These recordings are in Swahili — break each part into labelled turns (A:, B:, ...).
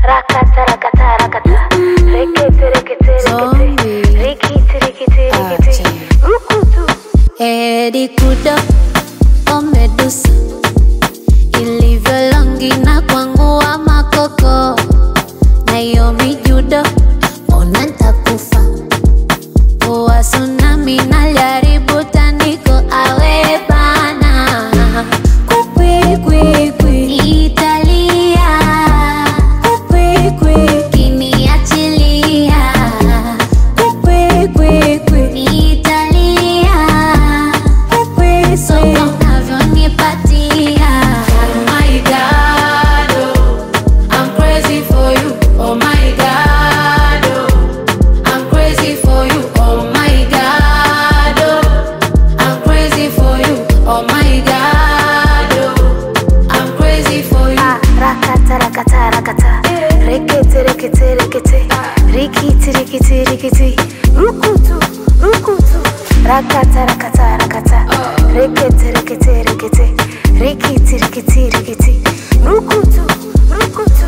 A: Rakata rakata rakata. Rekete rekete rekete. Rikiti rikiti rikiti. Rukutu.
B: Edi kudo omedusa ilivyo longi na kwangu wa makoko na iyo mijudo ona ntakufa owa tsunami na jaribu tandiko awe bana kukwi kwi kwi Italia kukwi kwi kiniachilia kukwi kwi kwi Italia kukwi so unavyonipatia. Oh my God, oh, I'm crazy for you. Oh my God, oh, I'm crazy for you. Oh my God, oh, I'm crazy for you. Oh my God, oh, I'm crazy for you.
A: Rakata rakata rakata. Rekete rekete rekete. Rikiti rikiti rikiti. Rukutu rukutu. Rakata rakata rakata. Rekete rekete rekete. Rikiti rikiti rikiti. Rukutu rukutu.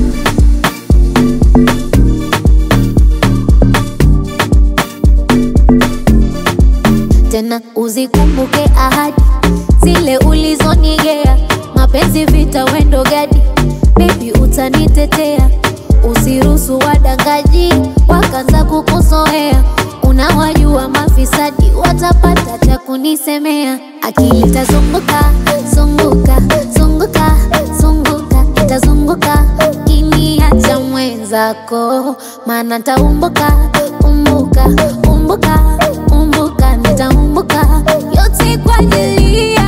B: Tena uzikumbuke ahadi zile ulizonigea, mapenzi vita wendo gadi, baby utanitetea, usiruhusu wadangaji wakaanza kukuzoea, unawajua mafisadi watapata cha kunisemea, akili tazunguka zunguka zunguka zunguka itazunguka kiniacha mwenzako, maana taumbuka umbuka umbuka umbuka nitaumbuka yote kwa ajili